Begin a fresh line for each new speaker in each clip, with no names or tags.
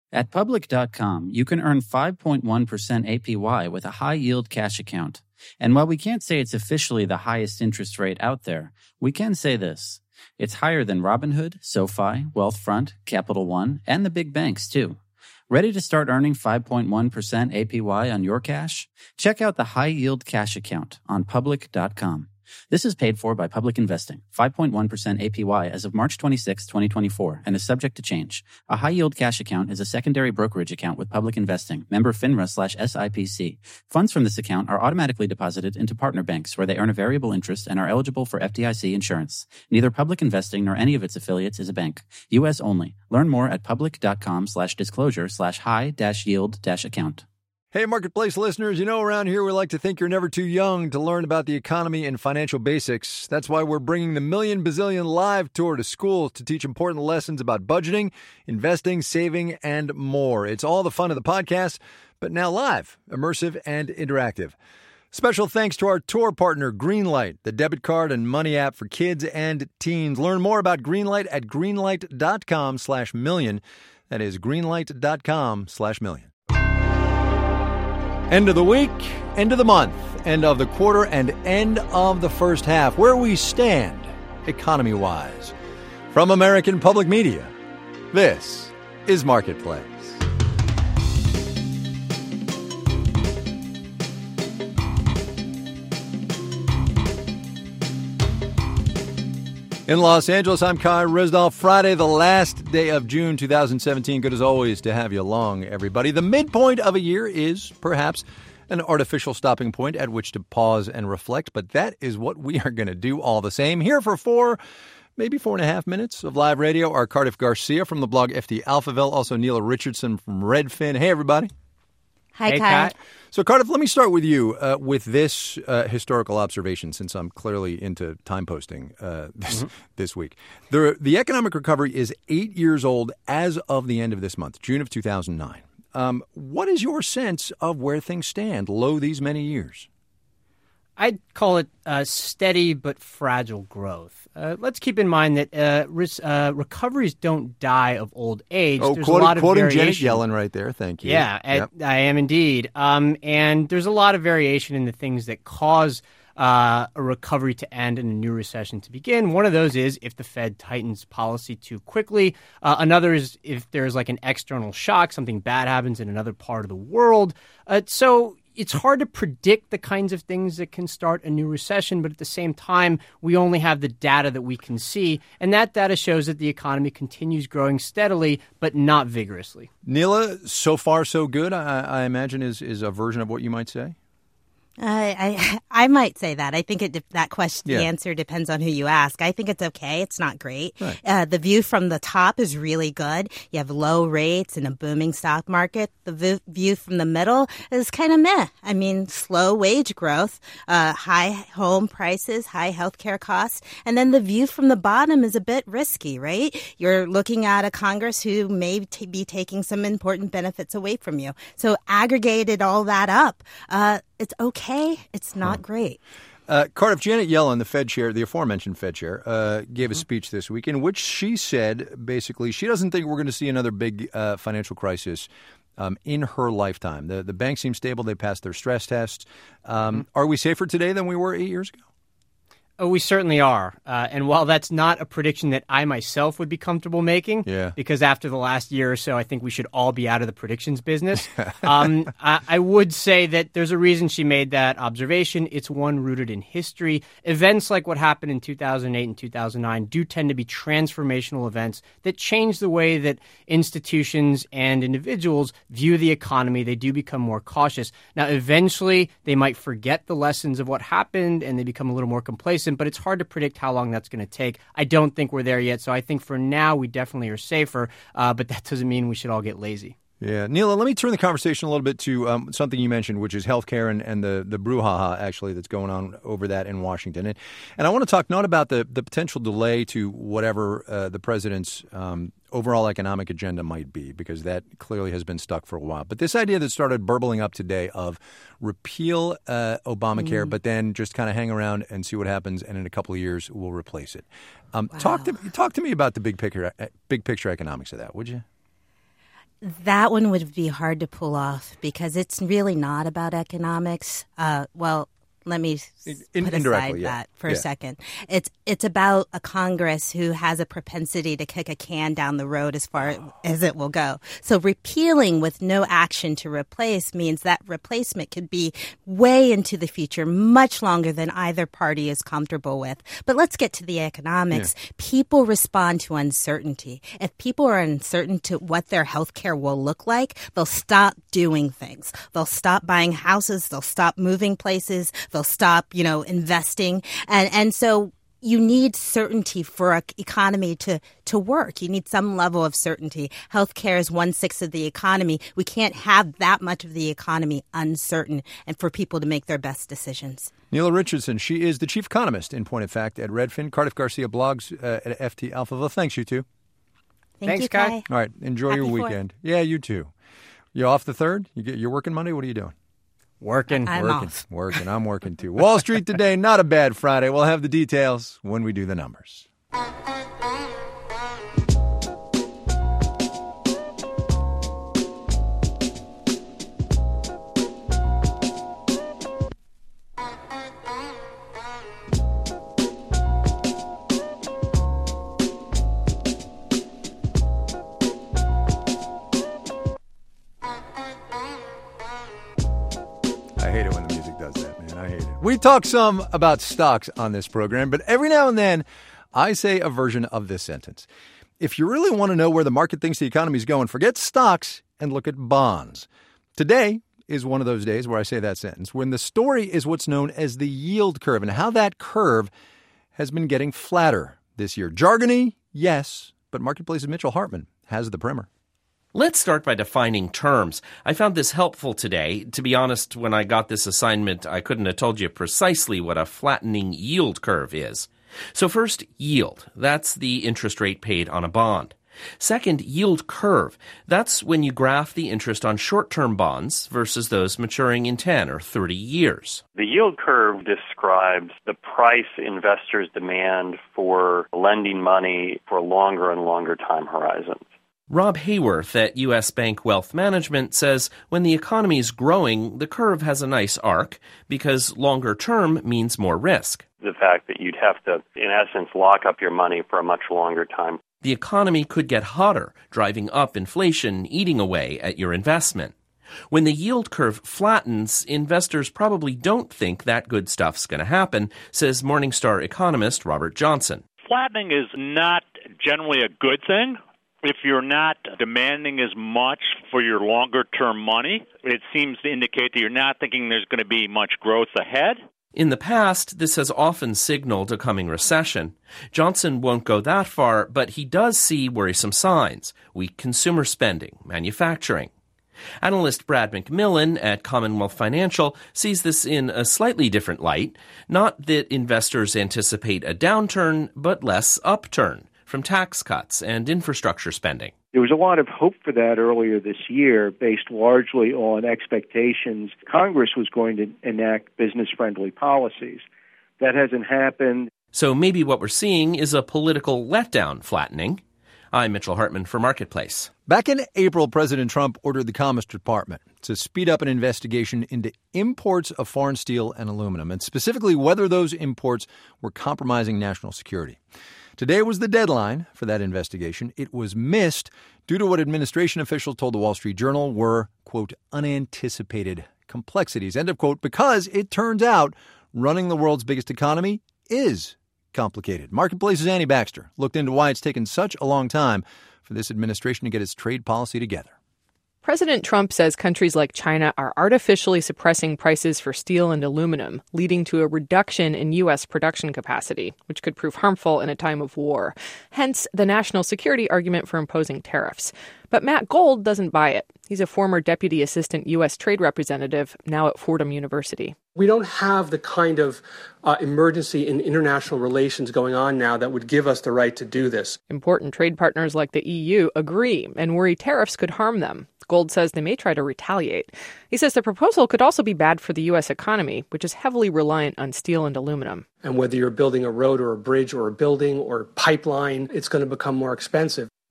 At Public.com, you can earn 5.1% APY with a high-yield cash account. And while we can't say it's officially the highest interest rate out there, we can say this. It's higher than Robinhood, SoFi, Wealthfront, Capital One, and the big banks, too. Ready to start earning 5.1% APY on your cash? Check out the high-yield cash account on Public.com. This is paid for by Public Investing, 5.1% APY as of March 26, 2024, and is subject to change. A high-yield cash account is a secondary brokerage account with Public Investing, member FINRA/SIPC. Funds from this account are automatically deposited into partner banks where they earn a variable interest and are eligible for FDIC insurance. Neither Public Investing nor any of its affiliates is a bank. U.S. only. Learn more at public.com/disclosure/high-yield-account.
Hey, Marketplace listeners, around here we like to think you're never too young to learn about the economy and financial basics. That's why we're bringing the Million Bazillion Live Tour to schools to teach important lessons about budgeting, investing, saving, and more. It's all the fun of the podcast, but now live, immersive, and interactive. Special thanks to our tour partner, Greenlight, the debit card and money app for kids and teens. Learn more about Greenlight at greenlight.com/million. That is greenlight.com/million. End of the week, end of the month, end of the quarter, and end of the first half. Where we stand, economy-wise. From American Public Media, this is Marketplace. In Los Angeles, I'm Kai Ryssdal. Friday, the last day of June 2017. Good as always to have you along, everybody. The midpoint of a year is perhaps an artificial stopping point at which to pause and reflect, but that is what we are going to do all the same. Here for maybe 4.5 minutes of live radio are Cardiff Garcia from the blog FT Alphaville, also Neela Richardson from Redfin. Hey, everybody.
Hi, Kai.
So, Cardiff, let me start with you with this historical observation, since I'm clearly into time posting this week. The economic recovery is 8 years old as of the end of this month, June of 2009. What is your sense of where things stand, lo these many years?
I'd call it steady but fragile growth. Let's keep in mind that recoveries don't die of old age.
Oh,
there's a lot of
quoting
variation.
Janet Yellen right there. Thank you.
Yeah,
Yep.
I am indeed. And there's a lot of variation in the things that cause a recovery to end and a new recession to begin. One of those is if the Fed tightens policy too quickly. Another is if there's like an external shock, something bad happens in another part of the world. So it's hard to predict the kinds of things that can start a new recession, but at the same time, we only have the data that we can see, and that data shows that the economy continues growing steadily, but not vigorously.
Neela, so far so good, I imagine is a version of what you might say?
I might say that. I think that question,
Yeah.
the answer depends on who you ask. I think it's okay. It's not great.
Right.
The view from the top is really good. You have low rates and a booming stock market. The view from the middle is kind of meh. I mean, slow wage growth, high home prices, high healthcare costs. And then the view from the bottom is a bit risky, right? You're looking at a Congress who may be taking some important benefits away from you. So aggregated all that up, it's okay. It's not great.
Cardiff, Janet Yellen, the Fed chair, the aforementioned Fed chair, gave a speech this week in which she said basically she doesn't think we're going to see another big financial crisis in her lifetime. The banks seem stable. They passed their stress tests. Are we safer today than we were 8 years ago?
Oh, we certainly are. And while that's not a prediction that I myself would be comfortable making, because after the last year or so, I think we should all be out of the predictions business, I would say that there's a reason she made that observation. It's one rooted in history. Events like what happened in 2008 and 2009 do tend to be transformational events that change the way that institutions and individuals view the economy. They do become more cautious. Now, eventually, they might forget the lessons of what happened and they become a little more complacent. But it's hard to predict how long that's going to take. I don't think we're there yet. So I think for now, we definitely are safer. But that doesn't mean we should all get lazy.
Yeah. Neela, let me turn the conversation a little bit to something you mentioned, which is healthcare and the brouhaha, actually, that's going on over that in Washington. And I want to talk not about the potential delay to whatever the president's overall economic agenda might be, because that clearly has been stuck for a while. But this idea that started burbling up today of repeal Obamacare, but then just kind of hang around and see what happens, and in a couple of years we'll replace it. Talk to me about the big picture economics of that, would you?
That one would be hard to pull off because it's really not about economics. Let me put aside that for a second. It's about a Congress who has a propensity to kick a can down the road as far as it will go. So repealing with no action to replace means that replacement could be way into the future, much longer than either party is comfortable with. But let's get to the economics. Yeah. People respond to uncertainty. If people are uncertain to what their health care will look like, they'll stop doing things. They'll stop buying houses. They'll stop moving places. They'll stop, investing. And so you need certainty for an economy to work. You need some level of certainty. Healthcare is 1/6 of the economy. We can't have that much of the economy uncertain and for people to make their best decisions.
Neela Richardson, she is the chief economist, in point of fact, at Redfin. Cardiff Garcia blogs at FT Alphaville. Thanks, you two.
Thanks, you, Kai.
All right, enjoy your weekend. Yeah, you too. You off the 3rd? You're working Monday? What are you doing?
Working.
I'm
working too. Wall Street today, not a bad Friday. We'll have the details when we do the numbers. I hate it when the music does that, man. I hate it. We talk some about stocks on this program, but every now and then I say a version of this sentence. If you really want to know where the market thinks the economy is going, forget stocks and look at bonds. Today is one of those days where I say that sentence, when the story is what's known as the yield curve and how that curve has been getting flatter this year. Jargony, yes, but Marketplace's Mitchell Hartman has the primer.
Let's start by defining terms. I found this helpful today. To be honest, when I got this assignment, I couldn't have told you precisely what a flattening yield curve is. So first, yield. That's the interest rate paid on a bond. Second, yield curve. That's when you graph the interest on short-term bonds versus those maturing in 10 or 30 years.
The yield curve describes the price investors demand for lending money for longer and longer time horizons.
Rob Hayworth at U.S. Bank Wealth Management says when the economy is growing, the curve has a nice arc because longer term means more risk.
The fact that you'd have to, in essence, lock up your money for a much longer time.
The economy could get hotter, driving up inflation, eating away at your investment. When the yield curve flattens, investors probably don't think that good stuff's going to happen, says Morningstar economist Robert Johnson.
Flattening is not generally a good thing. If you're not demanding as much for your longer-term money, it seems to indicate that you're not thinking there's going to be much growth ahead.
In the past, this has often signaled a coming recession. Johnson won't go that far, but he does see worrisome signs: weak consumer spending, manufacturing. Analyst Brad McMillan at Commonwealth Financial sees this in a slightly different light. Not that investors anticipate a downturn, but less upturn from tax cuts and infrastructure spending.
There was a lot of hope for that earlier this year, based largely on expectations Congress was going to enact business-friendly policies. That hasn't happened.
So maybe what we're seeing is a political letdown flattening. I'm Mitchell Hartman for Marketplace.
Back in April, President Trump ordered the Commerce Department to speed up an investigation into imports of foreign steel and aluminum, and specifically whether those imports were compromising national security. Today was the deadline for that investigation. It was missed due to what administration officials told the Wall Street Journal were, quote, unanticipated complexities, end of quote, because it turns out running the world's biggest economy is complicated. Marketplace's Annie Baxter looked into why it's taken such a long time for this administration to get its trade policy together.
President Trump says countries like China are artificially suppressing prices for steel and aluminum, leading to a reduction in U.S. production capacity, which could prove harmful in a time of war. Hence, the national security argument for imposing tariffs. But Matt Gold doesn't buy it. He's a former deputy assistant U.S. trade representative, now at Fordham University.
We don't have the kind of emergency in international relations going on now that would give us the right to do this.
Important trade partners like the EU agree and worry tariffs could harm them. Gold says they may try to retaliate. He says the proposal could also be bad for the U.S. economy, which is heavily reliant on steel and aluminum.
And whether you're building a road or a bridge or a building or a pipeline, it's going to become more expensive.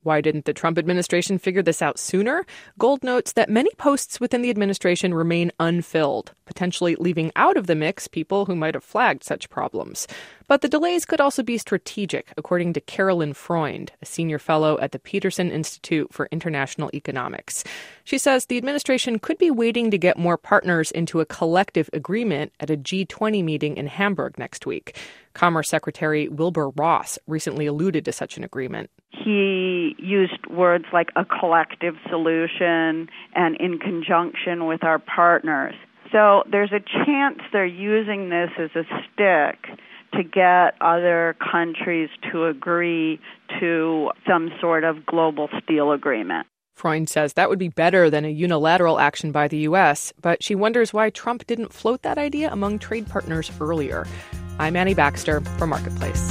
Why didn't the Trump administration figure this out sooner? Gold notes that many posts within the administration remain unfilled, potentially leaving out of the mix people who might have flagged such problems. But the delays could also be strategic, according to Carolyn Freund, a senior fellow at the Peterson Institute for International Economics. She says the administration could be waiting to get more partners into a collective agreement at a G20 meeting in Hamburg next week. Commerce Secretary Wilbur Ross recently alluded to such an agreement.
He used words like a collective solution and in conjunction with our partners. So there's a chance they're using this as a stick to get other countries to agree to some sort of global steel agreement.
Freund says that would be better than a unilateral action by the U.S., but she wonders why Trump didn't float that idea among trade partners earlier. I'm Annie Baxter for Marketplace.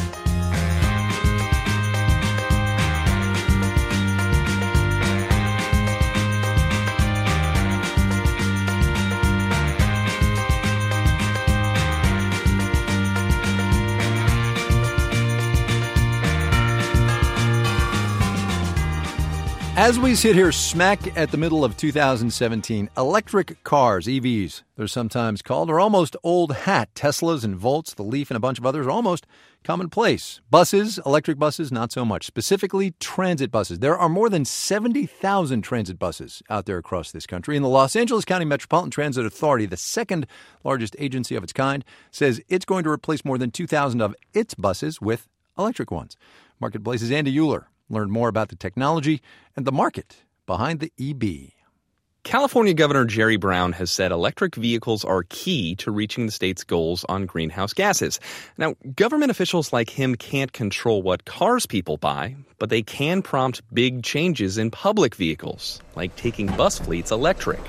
As we sit here smack at the middle of 2017, electric cars, EVs, they're sometimes called, are almost old hat. Teslas and Volts, the Leaf, and a bunch of others are almost commonplace. Buses, electric buses, not so much. Specifically, transit buses. There are more than 70,000 transit buses out there across this country. And the Los Angeles County Metropolitan Transit Authority, the second largest agency of its kind, says it's going to replace more than 2,000 of its buses with electric ones. Marketplace's Andy Euler learned more about the technology and the market behind the EB.
California Governor Jerry Brown has said electric vehicles are key to reaching the state's goals on greenhouse gases. Now, government officials like him can't control what cars people buy, but they can prompt big changes in public vehicles, like taking bus fleets electric.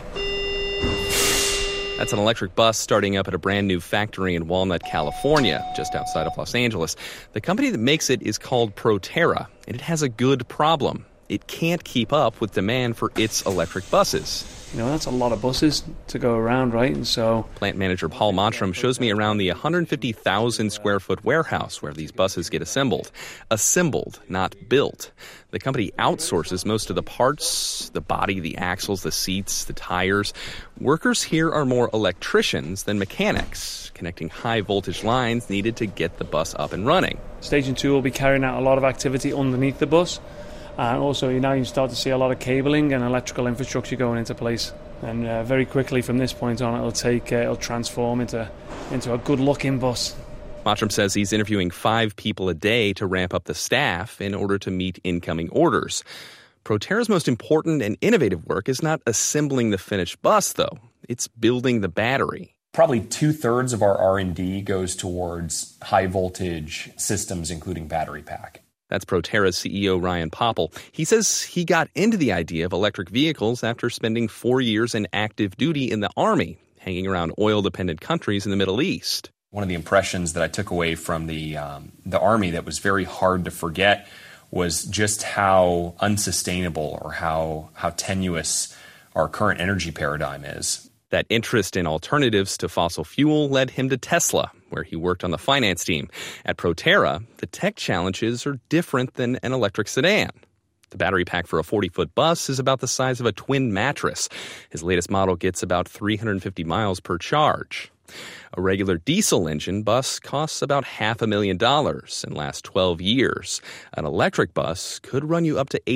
That's an electric bus starting up at a brand new factory in Walnut, California, just outside of Los Angeles. The company that makes it is called Proterra, and it has a good problem. It can't keep up with demand for its electric buses.
You know, that's a lot of buses to go around, right? And so
plant manager Paul Mottram shows me around the 150,000 square foot warehouse where these buses get assembled. Assembled, not built. The company outsources most of the parts, the body, the axles, the seats, the tires. Workers here are more electricians than mechanics, connecting high voltage lines needed to get the bus up and running.
Station 2 will be carrying out a lot of activity underneath the bus. And also, you start to see a lot of cabling and electrical infrastructure going into place. And very quickly from this point on, it'll transform into a good-looking bus.
Mottram says he's interviewing 5 people a day to ramp up the staff in order to meet incoming orders. Proterra's most important and innovative work is not assembling the finished bus, though. It's building the battery.
Probably 2/3 of our R&D goes towards high-voltage systems, including battery pack.
That's Proterra's CEO Ryan Popple. He says he got into the idea of electric vehicles after spending 4 years in active duty in the Army, hanging around oil-dependent countries in the Middle East.
One of the impressions that I took away from the Army that was very hard to forget was just how unsustainable or how tenuous our current energy paradigm is.
That interest in alternatives to fossil fuel led him to Tesla, where he worked on the finance team. At Proterra, the tech challenges are different than an electric sedan. The battery pack for a 40-foot bus is about the size of a twin mattress. His latest model gets about 350 miles per charge. A regular diesel engine bus costs about $500,000 and lasts 12 years. An electric bus could run you up to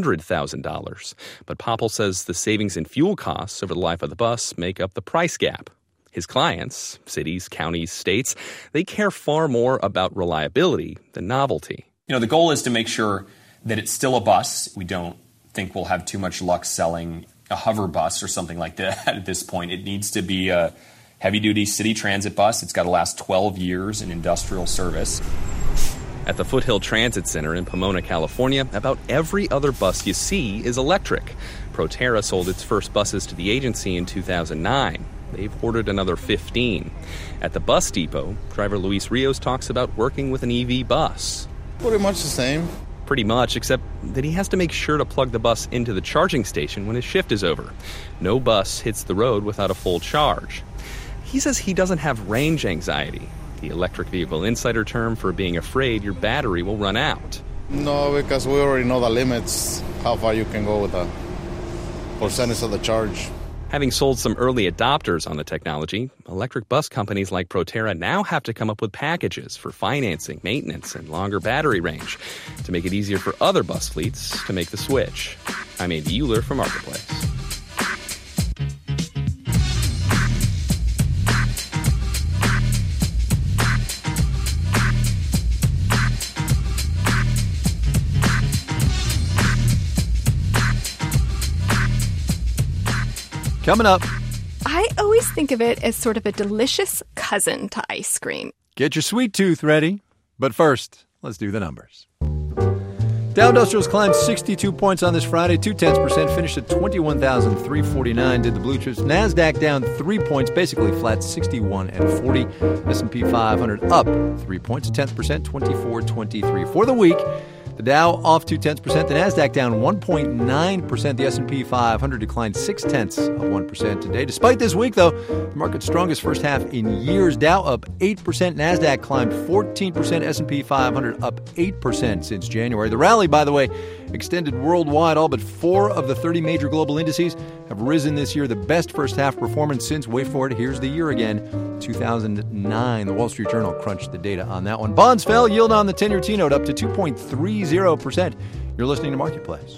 $800,000. But Popple says the savings in fuel costs over the life of the bus make up the price gap. His clients, cities, counties, states, they care far more about reliability than novelty.
The goal is to make sure that it's still a bus. We don't think we'll have too much luck selling a hover bus or something like that at this point. It needs to be a heavy-duty city transit bus. It's got to last 12 years in industrial service.
At the Foothill Transit Center in Pomona, California, about every other bus you see is electric. Proterra sold its first buses to the agency in 2009. They've ordered another 15. At the bus depot, driver Luis Rios talks about working with an EV bus.
Pretty much the same.
Pretty much, except that he has to make sure to plug the bus into the charging station when his shift is over. No bus hits the road without a full charge. He says he doesn't have range anxiety, the electric vehicle insider term for being afraid your battery will run out.
No, because we already know the limits, how far you can go with the percentage of the charge.
Having sold some early adopters on the technology, electric bus companies like Proterra now have to come up with packages for financing, maintenance, and longer battery range to make it easier for other bus fleets to make the switch. I'm Andy Euler for Marketplace.
Coming up.
I always think of it as sort of a delicious cousin to ice cream.
Get your sweet tooth ready. But first, let's do the numbers. Dow Industrials climbed 62 points on this Friday, 0.2%, finished at 21,349. Did the blue chips. NASDAQ down 3 points, basically flat, 61.40. S&P 500 up 3 points, 0.1%, 24.23. For the week, the Dow off 0.2%, the NASDAQ down 1.9%, the S&P 500 declined 0.6% today. Despite this week, though, the market's strongest first half in years. Dow up 8%, NASDAQ climbed 14%, S&P 500 up 8% since January. The rally, by the way, extended worldwide. All but 4 of the 30 major global indices have risen this year, the best first half performance since, wait for it, here's the year again, 2009. The Wall Street Journal crunched the data on that one. Bonds fell, yield on the 10-year T-note up to 2.30%. You're listening to Marketplace.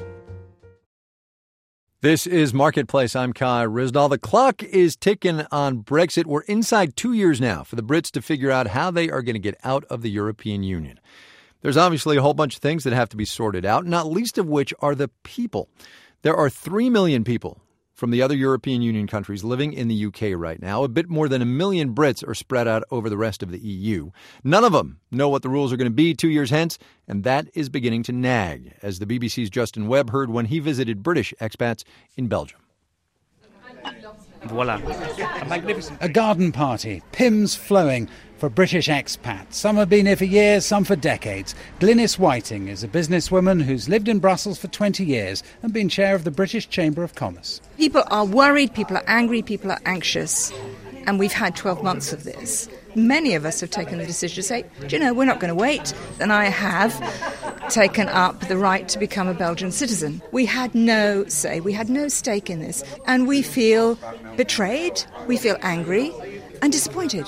This is Marketplace. I'm Kai Ryssdal. The clock is ticking on Brexit. We're inside 2 years now for the Brits to figure out how they are going to get out of the European Union. There's obviously a whole bunch of things that have to be sorted out, not least of which are the people. There are 3 million people from the other European Union countries living in the UK right now. A bit more than 1 million Brits are spread out over the rest of the EU. None of them know what the rules are going to be 2 years hence, and that is beginning to nag, as the BBC's Justin Webb heard when he visited British expats in Belgium.
Voila. A magnificent. A garden party, pims flowing for British expats. Some have been here for years, some for decades. Glynis Whiting is a businesswoman who's lived in Brussels for 20 years and been chair of the British Chamber of Commerce.
People are worried, people are angry, people are anxious, and we've had 12 months of this. Many of us have taken the decision to say, do you know, we're not going to wait. And I have taken up the right to become a Belgian citizen. We had no say, we had no stake in this, and we feel betrayed, we feel angry and disappointed.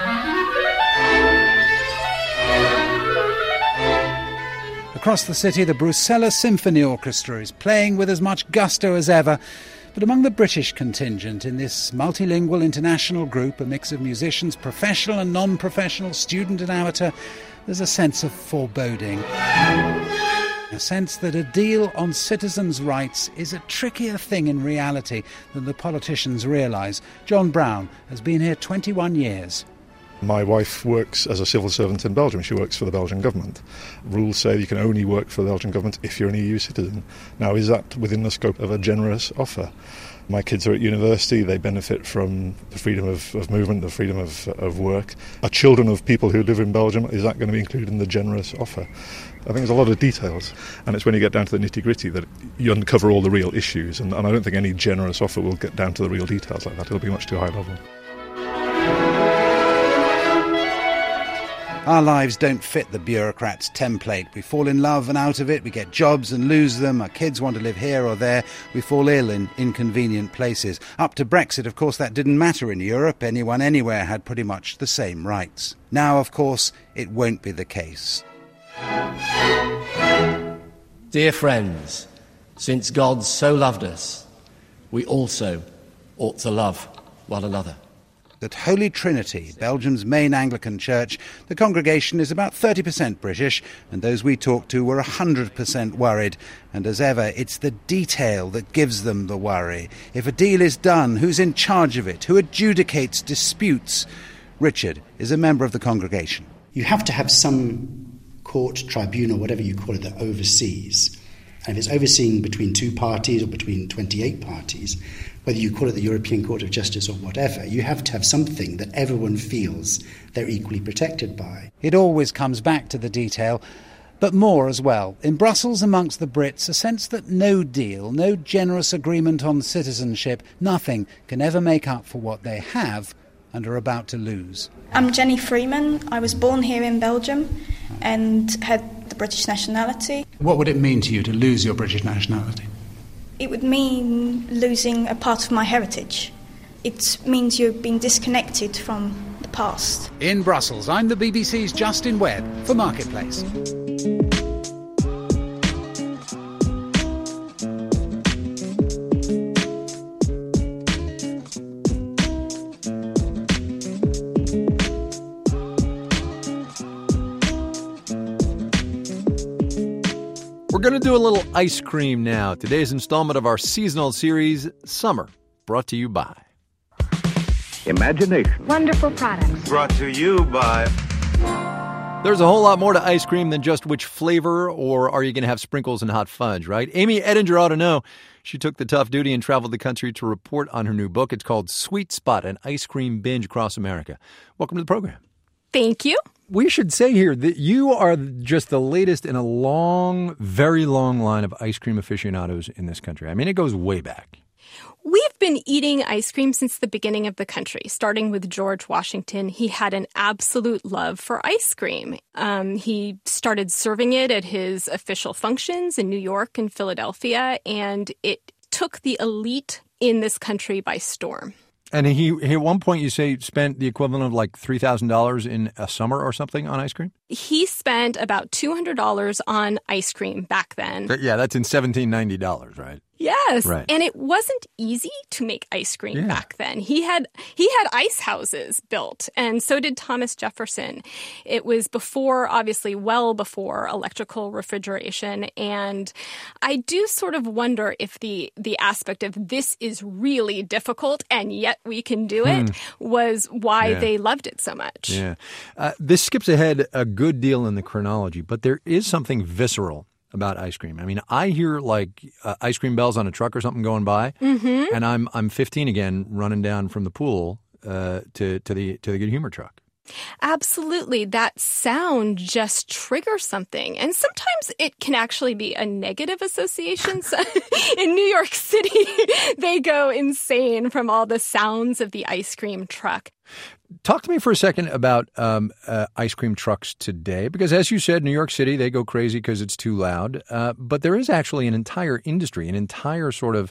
Across the city, the Bruxelles Symphony Orchestra is playing with as much gusto as ever. But among the British contingent in this multilingual international group, a mix of musicians, professional and non-professional, student and amateur, there's a sense of foreboding. A sense that a deal on citizens' rights is a trickier thing in reality than the politicians realise. John Brown has been here 21 years.
My wife works as a civil servant in Belgium. She works for the Belgian government. Rules say you can only work for the Belgian government if you're an EU citizen. Now, is that within the scope of a generous offer? My kids are at university. They benefit from the freedom of movement, the freedom of work. Are children of people who live in Belgium, is that going to be included in the generous offer? I think there's a lot of details, and it's when you get down to the nitty-gritty that you uncover all the real issues, and I don't think any generous offer will get down to the real details like that. It'll be much too high level.
Our lives don't fit the bureaucrat's template. We fall in love and out of it, we get jobs and lose them, our kids want to live here or there, we fall ill in inconvenient places. Up to Brexit, of course, that didn't matter in Europe. Anyone anywhere had pretty much the same rights. Now, of course, it won't be the case.
Dear friends, since God so loved us, we also ought to love one another.
At Holy Trinity, Belgium's main Anglican church, the congregation is about 30% British, and those we talked to were 100% worried. And as ever, it's the detail that gives them the worry. If a deal is done, who's in charge of it? Who adjudicates disputes? Richard is a member of the congregation.
You have to have some court, tribunal, whatever you call it, that oversees. And if it's overseen between 2 parties or between 28 parties, whether you call it the European Court of Justice or whatever, you have to have something that everyone feels they're equally protected by.
It always comes back to the detail, but more as well. In Brussels, amongst the Brits, a sense that no deal, no generous agreement on citizenship, nothing can ever make up for what they have and are about to lose.
I'm Jenny Freeman. I was born here in Belgium and had the
British nationality.
What would it mean to you to lose your British nationality?
It would mean losing a part of my heritage. It means you're being disconnected from the past.
In Brussels, I'm the BBC's Justin Webb for Marketplace.
We're going to do a little ice cream now. Today's installment of our seasonal series, Summer, brought to you by
Imagination.
Wonderful products.
Brought to you by...
There's a whole lot more to ice cream than just which flavor, or are you going to have sprinkles and hot fudge, right? Amy Edinger ought to know. She took the tough duty and traveled the country to report on her new book. It's called Sweet Spot, an ice cream binge across America. Welcome to the program.
Thank you.
We should say here that you are just the latest in a long, very long line of ice cream aficionados in this country. I mean, it goes way back.
We've been eating ice cream since the beginning of the country, starting with George Washington. He had an absolute love for ice cream. He started serving it at his official functions in New York and Philadelphia, and it took the elite in this country by storm.
And he at one point, you say, spent the equivalent of like $3,000 in a summer or something on ice cream?
He spent about $200 on ice cream back then.
Yeah, that's in $1,790, right?
Yes.
Right.
And it wasn't easy to make ice cream back then. He had ice houses built, and so did Thomas Jefferson. It was well before electrical refrigeration. And I do sort of wonder if the aspect of this is really difficult and yet we can do it was why they loved it so much.
Yeah. This skips ahead a good deal in the chronology, but there is something visceral about ice cream. I mean, I hear like ice cream bells on a truck or something going by, and I'm 15 again, running down from the pool to the Good Humor truck.
Absolutely. That sound just triggers something. And sometimes it can actually be a negative association. So in New York City, they go insane from all the sounds of the ice cream truck.
Talk to me for a second about ice cream trucks today, because as you said, New York City, they go crazy because it's too loud. But there is actually an entire industry, an entire sort of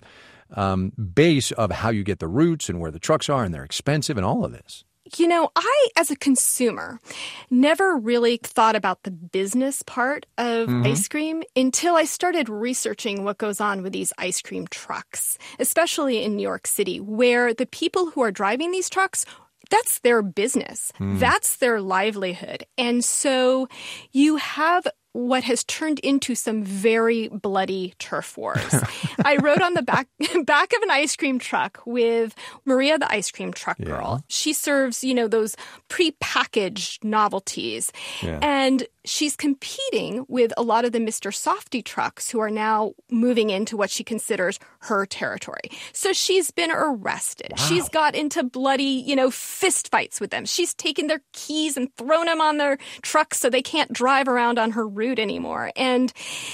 base of how you get the routes and where the trucks are, and they're expensive and all of this.
You know, I, as a consumer, never really thought about the business part of ice cream until I started researching what goes on with these ice cream trucks, especially in New York City, where the people who are driving these trucks, that's their business. That's their livelihood. And so you have what has turned into some very bloody turf wars. I rode on the back of an ice cream truck with Maria, the ice cream truck girl. She serves, those prepackaged novelties. Yeah. And she's competing with a lot of the Mr. Softy trucks who are now moving into what she considers her territory. So she's been arrested. Wow. She's got into bloody, fist fights with them. She's taken their keys and thrown them on their trucks so they can't drive around on her route anymore. And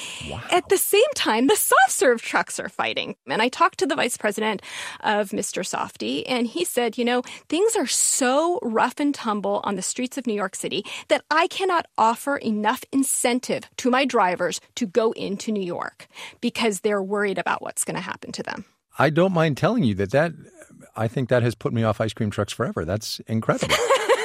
at the same time, the soft serve trucks are fighting. And I talked to the vice president of Mr. Softy, and he said, things are so rough and tumble on the streets of New York City that I cannot offer enough incentive to my drivers to go into New York because they're worried about what's going to happen to them.
I don't mind telling you that I think that has put me off ice cream trucks forever. That's incredible.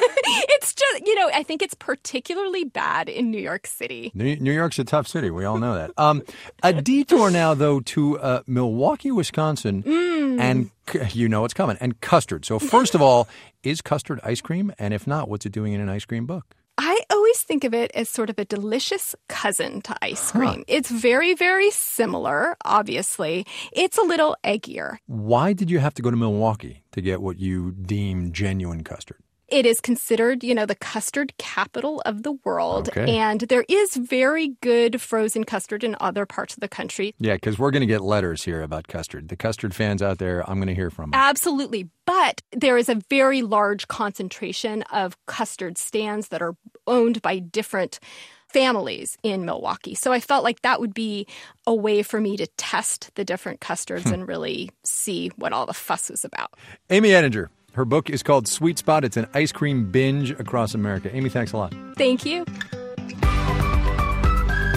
It's just, I think it's particularly bad in New York City.
New York's a tough city. We all know that. A detour now, though, to Milwaukee, Wisconsin, and it's coming, and custard. So first of all, is custard ice cream? And if not, what's it doing in an ice cream book?
I always think of it as sort of a delicious cousin to ice cream. It's very, very similar, obviously. It's a little eggier.
Why did you have to go to Milwaukee to get what you deem genuine custard?
It is considered, the custard capital of the world.
Okay.
And there is very good frozen custard in other parts of the country.
Yeah, because we're going to get letters here about custard. The custard fans out there, I'm going to hear from them.
Absolutely. But there is a very large concentration of custard stands that are owned by different families in Milwaukee. So I felt like that would be a way for me to test the different custards and really see what all the fuss was about.
Amy Edinger. Her book is called Sweet Spot. It's an ice cream binge across America. Amy, thanks a lot.
Thank you.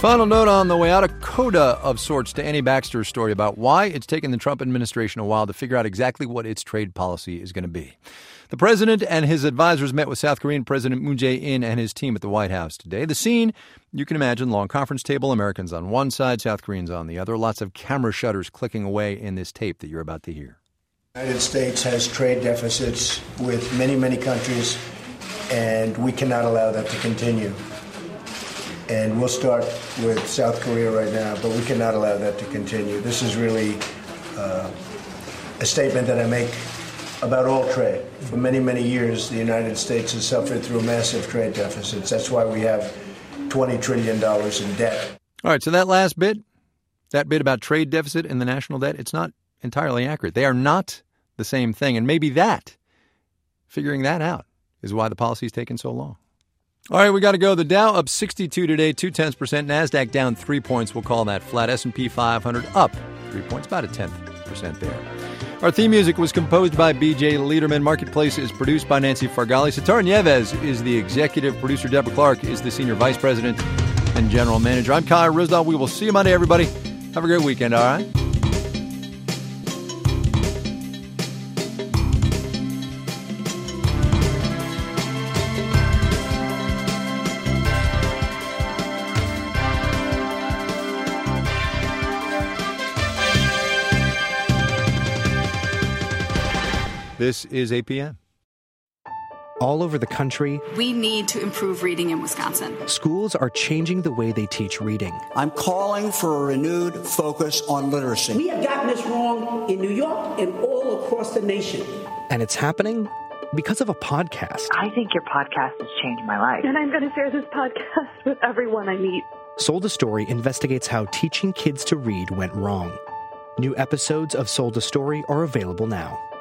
Final note on the way out, a coda of sorts to Annie Baxter's story about why it's taken the Trump administration a while to figure out exactly what its trade policy is going to be. The president and his advisors met with South Korean President Moon Jae-in and his team at the White House today. The scene, you can imagine, long conference table, Americans on one side, South Koreans on the other. Lots of camera shutters clicking away in this tape that you're about to hear.
The United States has trade deficits with many, many countries, and we cannot allow that to continue. And we'll start with South Korea right now, but we cannot allow that to continue. This is really a statement that I make about all trade. For many, many years, the United States has suffered through massive trade deficits. That's why we have $20 trillion in debt.
All right, so that last bit, that bit about trade deficit and the national debt, it's not entirely accurate. They are not the same thing. And maybe figuring that out, is why the policy's taken so long. All right, we got to go. The Dow up 62 today, 0.2%. NASDAQ down 3 points. We'll call that flat. S&P 500 up 3 points, about 0.1% there. Our theme music was composed by B.J. Liederman. Marketplace is produced by Nancy Fargali. Sitar Nieves is the executive producer. Deborah Clark is the senior vice president and general manager. I'm Kai Ryssdal. We will see you Monday, everybody. Have a great weekend, all right? This is APM.
All over the country,
we need to improve reading in Wisconsin.
Schools are changing the way they teach reading.
I'm calling for a renewed focus on literacy.
We have gotten this wrong in New York and all across the nation.
And it's happening because of a podcast.
I think your podcast has changed my life.
And I'm going to share this podcast with everyone I meet.
Sold a Story investigates how teaching kids to read went wrong. New episodes of Sold a Story are available now.